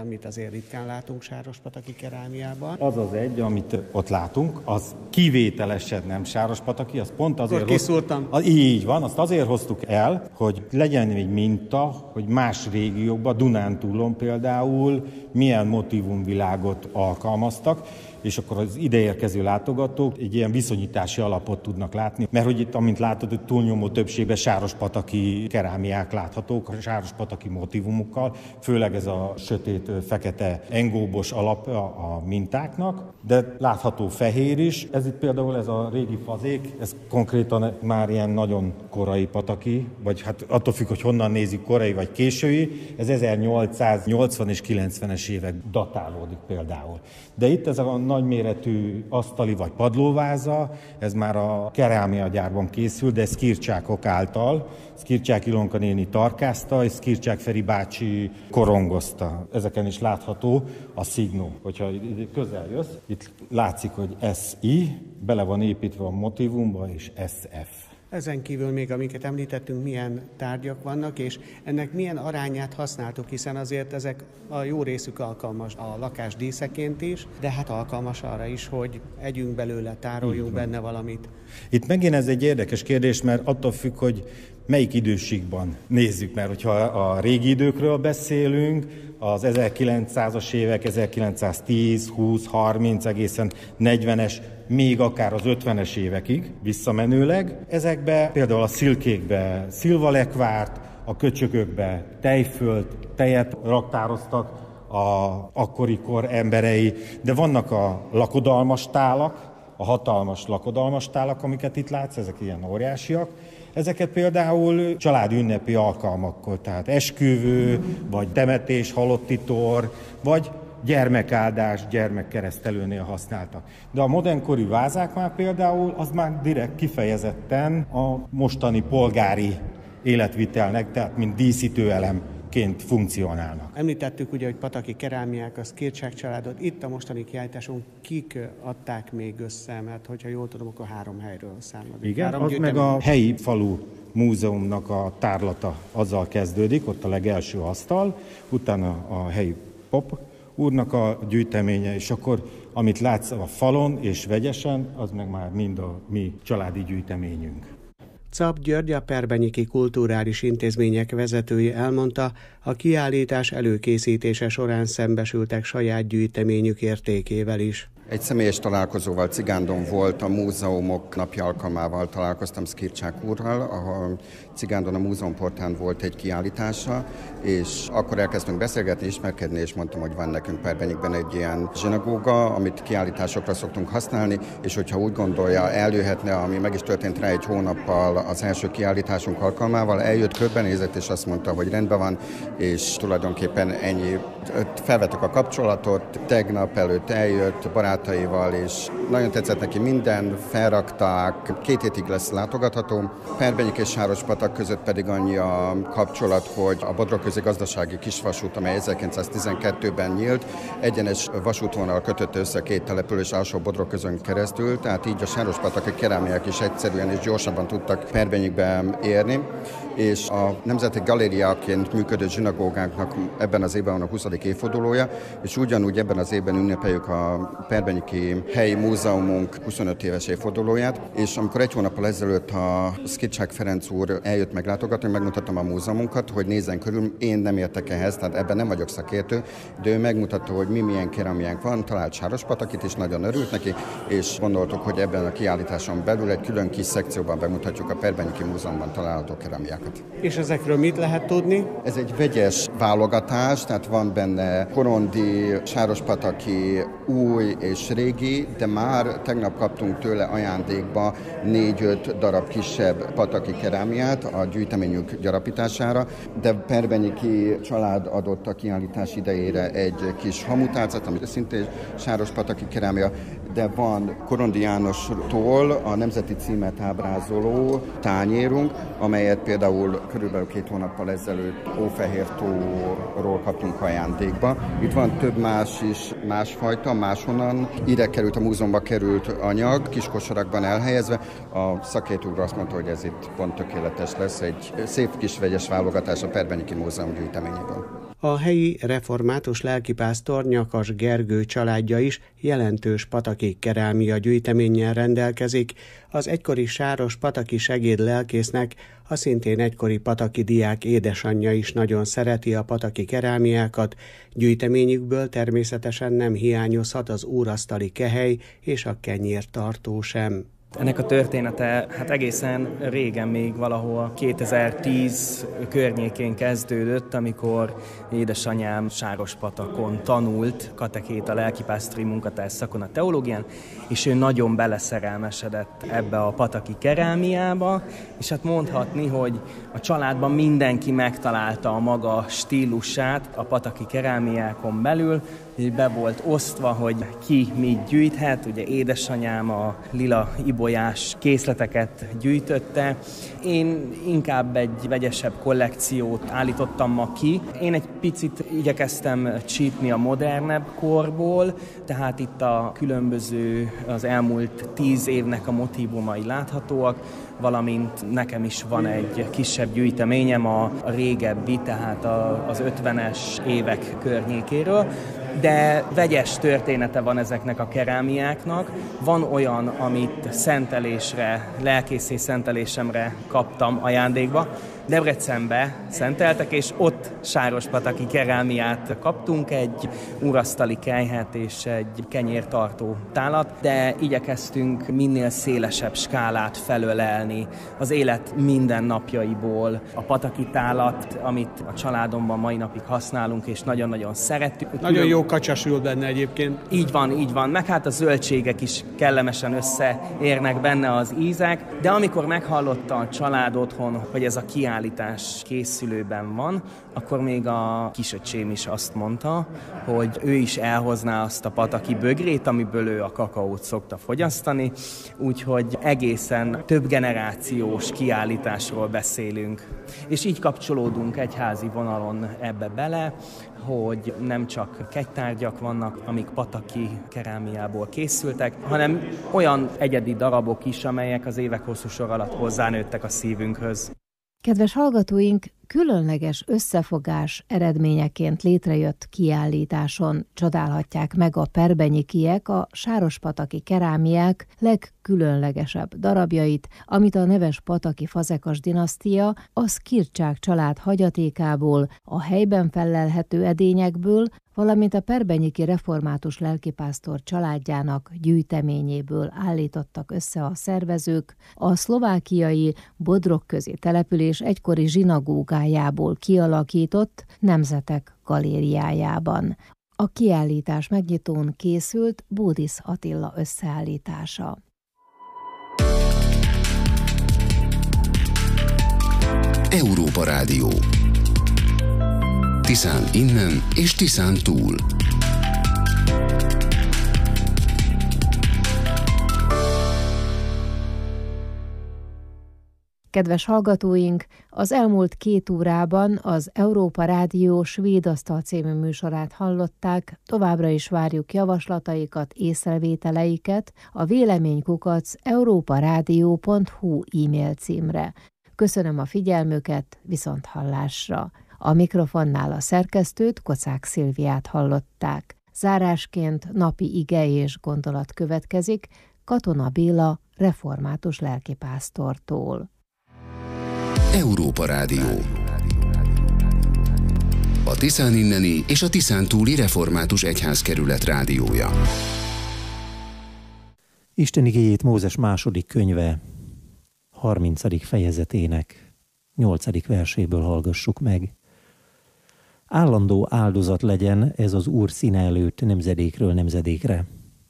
amit azért ritkán látunk sárospataki kerámiában. Az az egy, amit ott látunk, az kivételesen nem sárospataki, az pont azért... Akkor kiszúrtam. Hoz... Így van, azt azért hoztuk el, hogy legyen még minta, hogy más régiókban, Dunántúlon például milyen motívumvilágot alkalmaztak, és akkor az ideérkező látogatók egy ilyen viszonyítási alapot tudnak látni, mert hogy itt, amint látod, hogy túlnyomó többségben sárospataki kerámiák láthatók, a sárospataki motívumokkal, főleg ez a sötét, fekete, engóbos alap a, a mintáknak, de látható fehér is. Ez itt például ez a régi fazék, ez konkrétan már ilyen nagyon korai pataki, vagy hát attól függ, hogy honnan nézik, korai vagy késői, ez ezernyolcszáznyolcvan és kilencvenes évek datálódik például. De itt ez a nagyméretű asztali vagy padlóváza, ez már a kerámiagyárban készül, de Szkircsákok által. Szkircsák Ilonka néni tarkázta, és Szkircsák Feri bácsi korongozta. Ezeken is látható a szignó. Hogyha közel jössz, itt látszik, hogy es i, bele van építve a motívumba, és es ef. Ezen kívül még, amiket említettünk, milyen tárgyak vannak, és ennek milyen arányát használtuk, hiszen azért ezek a jó részük alkalmas a lakás díszeként is, de hát alkalmas arra is, hogy együnk belőle, tároljunk benne valamit. Itt megint ez egy érdekes kérdés, mert attól függ, hogy melyik időségben nézzük, mert hogyha a régi időkről beszélünk, az ezerkilencszázas évek, ezerkilencszáztíz, húsz, harminc, egészen negyvenes, még akár az ötvenes évekig visszamenőleg. Ezekbe például a szilkékbe szilvalekvárt, a köcsökökbe tejfölt, tejet raktároztak a akkori kor emberei, de vannak a lakodalmas tálak, a hatalmas lakodalmas tálak, amiket itt látsz, ezek ilyen óriásiak. Ezeket például családi ünnepi alkalmakkor, tehát esküvő, vagy temetés, halotti tor, vagy gyermekáldás, gyermekkeresztelőnél használtak. De a modernkori vázák már például, az már direkt kifejezetten a mostani polgári életvitelnek, tehát mint díszítőelem ként funkcionálnak. Említettük ugye, hogy pataki kerámiák, a Szkircsák családot. Itt a mostani kiállításon kik adták még össze, mert hogyha jól tudom, akkor három helyről számolik. Igen, három az gyűjtemény. meg a helyi falu múzeumnak a tárlata azzal kezdődik, ott a legelső asztal, utána a helyi pop úrnak a gyűjteménye, és akkor amit látsz a falon és vegyesen, az meg már mind a mi családi gyűjteményünk. Czap György, a Perbenyiki Kulturális Intézmények vezetője elmondta, a kiállítás előkészítése során szembesültek saját gyűjteményük értékével is. Egy személyes találkozóval Cigándon volt, a múzeumok napja alkalmával találkoztam Szkircsák úrral, ahol Cigándon a múzeumportán volt egy kiállítása, és akkor elkezdtünk beszélgetni, ismerkedni, és mondtam, hogy van nekünk Perbenyikben egy ilyen zsinagóga, amit kiállításokra szoktunk használni, és hogyha úgy gondolja, eljöhetne, ami meg is történt rá egy hónappal az első kiállításunk alkalmával, eljött, körbenézett, és azt mondta, hogy rendben van, és tulajdonképpen ennyi. Felvettük a kapcsolatot, tegnap előtt eljött barátaival, és nagyon tetszett neki minden, felrakták, két hétig lesz látogatható. Perbenyik és Sárospatak között pedig annyi a kapcsolat, hogy a Bodrogközi Gazdasági Kisvasút, amely ezerkilencszáztizenkettőben nyílt, egyenes vasútvonal kötött össze két település alsó Bodrogközön keresztül, tehát így a sárospataki kerámiák is egyszerűen és gyorsabban tudtak Perbenyikbe érni, és a Nemzeti Galériaként működő zsinagógánknak ebben az évben van a huszadik évfordulója, és ugyanúgy ebben az évben ünnepeljük a Perbenyiki helyi múzeumunk huszonöt éves évfordulóját, és amikor egy hónappal ezelőtt a Szkircsák Ferenc úr eljött meglátogatni, megmutattam a múzeumunkat, hogy nézzen körül, én nem értek ehhez, tehát ebben nem vagyok szakértő, de ő megmutatta, hogy mi milyen keramiánk van, talált Sárospatakit is, nagyon örült neki, és gondoltuk, hogy ebben a kiállításon belül egy külön kis szekcióban bemutatjuk a Perbenyiki Múzeumban található keramiákat. És ezekről mit lehet tudni? Ez egy vegyes válogatás, tehát van benne korondi, sárospataki, új és régi, de már tegnap kaptunk tőle ajándékba négy-öt darab kisebb pataki kerámiát a gyűjteményünk gyarapítására, de Perbenyiki család adott a kiállítás idejére egy kis hamutálcát, amit szintén sárospataki kerámia, de van Korondi Jánostól a nemzeti címet ábrázoló tányérunk, amelyet például körülbelül két hónappal ezelőtt Hófehértóról kaptunk ajándékba. Itt van több más is, másfajta, máshonnan. Ide került, a múzeumba került anyag, kis kosarakban elhelyezve. A szakértő úr azt mondta, hogy ez itt pont tökéletes lesz, egy szép kis vegyes válogatás a Perbenyiki Múzeum gyűjteményéből. A helyi református lelkipásztor Nyakas Gergő családja is jelentős pataki kerámia gyűjteménnyel rendelkezik. Az egykori sáros pataki segéd lelkésznek a szintén egykori pataki diák édesanyja is nagyon szereti a pataki kerámiákat, gyűjteményükből természetesen nem hiányozhat az úrasztali kehely és a kenyértartó sem. Ennek a története hát egészen régen, még valahol kétezer-tíz környékén kezdődött, amikor édesanyám Sárospatakon tanult katekéta lelkipásztori munkatárs szakon a teológián, és ő nagyon beleszerelmesedett ebbe a pataki kerámiába, és hát mondhatni, hogy a családban mindenki megtalálta a maga stílusát a pataki kerámiákon belül, hogy be volt osztva, hogy ki mit gyűjthet. Ugye édesanyám a lila ibolyás készleteket gyűjtötte. Én inkább egy vegyesebb kollekciót állítottam ma ki. Én egy picit igyekeztem csípni a modernebb korból, tehát itt a különböző az elmúlt tíz évnek a motívumai láthatóak, valamint nekem is van egy kisebb gyűjteményem a régebbi, tehát az ötvenes évek környékéről, de vegyes története van ezeknek a kerámiáknak. Van olyan, amit szentelésre, lelkészé szentelésemre kaptam ajándékba. Debrecenbe szenteltek, és ott sárospataki kerámiát kaptunk, egy úrasztali kelyhet és egy kenyértartó tálat, de igyekeztünk minél szélesebb skálát felölelni az élet mindennapjaiból. A pataki tálat, amit a családomban mai napig használunk, és nagyon-nagyon szeretünk. Nagyon jó kacsa ül benne egyébként. Így van, így van. Meg hát a zöldségek is kellemesen összeérnek benne az ízek, de amikor meghallotta a család otthon, hogy ez a kiállítás készülőben van, akkor még a kisöcsém is azt mondta, hogy ő is elhozná azt a pataki bögrét, amiből ő a kakaót szokta fogyasztani, úgyhogy egészen több generációs kiállításról beszélünk. És így kapcsolódunk egyházi vonalon ebbe bele, hogy nem csak kegytárgyak vannak, amik pataki kerámiából készültek, hanem olyan egyedi darabok is, amelyek az évek hosszú sor alatt hozzánőttek a szívünkhöz. Kedves hallgatóink, különleges összefogás eredményeként létrejött kiállításon csodálhatják meg a perbenyikiek a sárospataki kerámiák legkülönlegesebb darabjait, amit a neves pataki fazekas dinasztia a Szkircsák család hagyatékából, a helyben fellelhető edényekből, valamint a perbenyiki református lelkipásztor családjának gyűjteményéből állítottak össze a szervezők a szlovákiai Bodrogközi település egykori zsinagógájából kialakított Nemzetek galériájában. A kiállítás megnyitón készült Bódisz Attila összeállítása. Európa Rádió. Tiszán innen és Tiszán túl. Kedves hallgatóink, az elmúlt két órában az Európa Rádió Svéd Asztal című műsorát hallották, továbbra is várjuk javaslataikat, észrevételeiket a véleménykukac európarádió pont hu e-mail címre. Köszönöm a figyelmüket, viszonthallásra! A mikrofonnál a szerkesztőt, Kocák Szilviát hallották. Zárásként napi ige és gondolat következik Katona Béla református lelkipásztortól. Európa Rádió. A Tiszán inneni és a Tiszán túli református egyházkerület rádiója. Isten igéjét Mózes második könyve harmincadik fejezetének nyolcadik verséből hallgassuk meg. Állandó áldozat legyen ez az Úr színe előtt nemzedékről nemzedékre.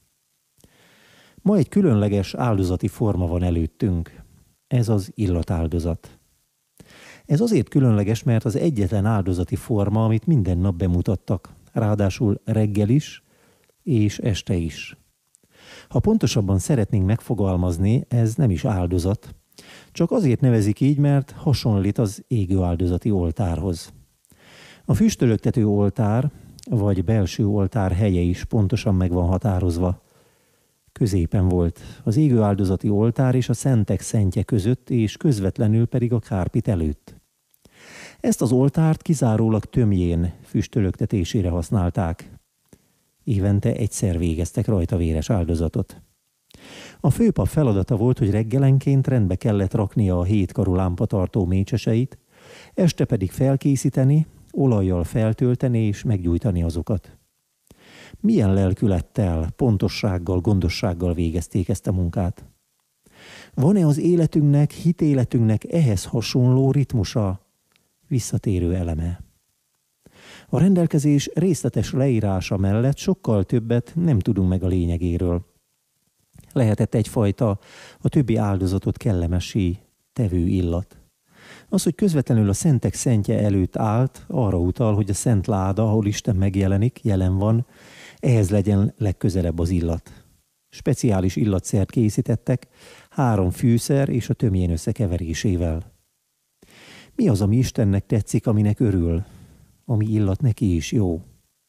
Ma egy különleges áldozati forma van előttünk. Ez az illatáldozat. Ez azért különleges, mert az egyetlen áldozati forma, amit minden nap bemutattak, ráadásul reggel is és este is. Ha pontosabban szeretnénk megfogalmazni, ez nem is áldozat, csak azért nevezik így, mert hasonlít az égő áldozati oltárhoz. A füstölöktető oltár, vagy belső oltár helye is pontosan meg van határozva. Középen volt az égő áldozati oltár és a szentek szentje között, és közvetlenül pedig a kárpit előtt. Ezt az oltárt kizárólag tömjén füstölöktetésére használták. Évente egyszer végeztek rajta véres áldozatot. A főpap feladata volt, hogy reggelenként rendbe kellett raknia a hétkarú lámpatartó mécseseit, este pedig felkészíteni, olajjal feltölteni és meggyújtani azokat. Milyen lelkülettel, pontossággal, gondossággal végezték ezt a munkát? Van-e az életünknek, hitéletünknek ehhez hasonló ritmusa, visszatérő eleme? A rendelkezés részletes leírása mellett sokkal többet nem tudunk meg a lényegéről. Lehetett egyfajta a többi áldozatot kellemessé tevő illat. Az, hogy közvetlenül a szentek szentje előtt állt, arra utal, hogy a szent láda, ahol Isten megjelenik, jelen van, ehhez legyen legközelebb az illat. Speciális illatszert készítettek, három fűszer és a tömjén összekeverésével. Mi az, ami Istennek tetszik, aminek örül, ami illat neki is jó?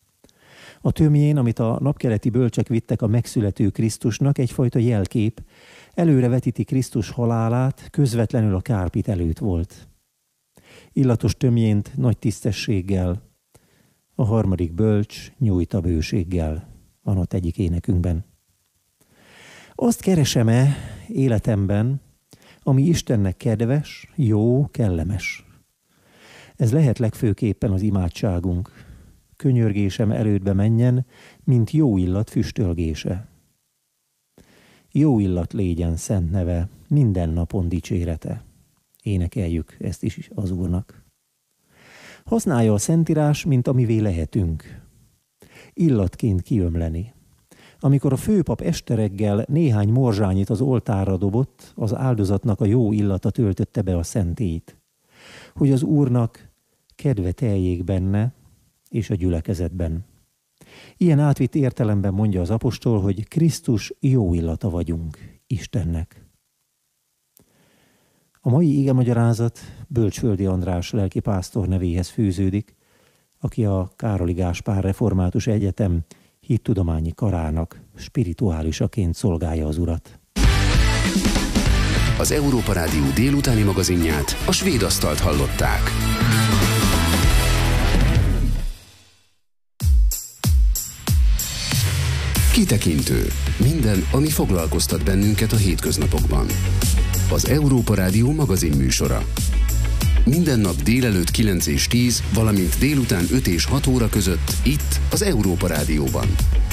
A tömjén, amit a napkeleti bölcsek vittek a megszülető Krisztusnak, egyfajta jelkép, előrevetíti Krisztus halálát, közvetlenül a kárpit előtt volt. Illatos tömjént nagy tisztességgel, a harmadik bölcs nyújta bőséggel, van ott egyik énekünkben. Azt keresem-e életemben, ami Istennek kedves, jó, kellemes? Ez lehet legfőképpen az imádságunk. Könyörgésem elődbe menjen, mint jó illat füstölgése. Jó illat légyen szent neve, minden napon dicsérete. Énekeljük ezt is az Úrnak. Használja a Szentírás, mint amivé lehetünk. Illatként kiömleni. Amikor a főpap este reggel néhány morzsányit az oltárra dobott, az áldozatnak a jó illata töltötte be a szentélyt, hogy az Úrnak kedve teljék benne és a gyülekezetben. Ilyen átvitt értelemben mondja az apostol, hogy Krisztus jó illata vagyunk Istennek. A mai igemagyarázat Bölcsföldi András lelkipásztor nevéhez fűződik, aki a Károli Gáspár Református Egyetem hittudományi karának spirituálisaként szolgálja az Urat. Az Európa Rádió délutáni magazinját, a Svéd Asztalt hallották. Kitekintő. Minden, ami foglalkoztat bennünket a hétköznapokban. Az Európa Rádió magazin műsora. Minden nap délelőtt kilenc és tíz, valamint délután öt és hat óra között itt az Európa Rádióban.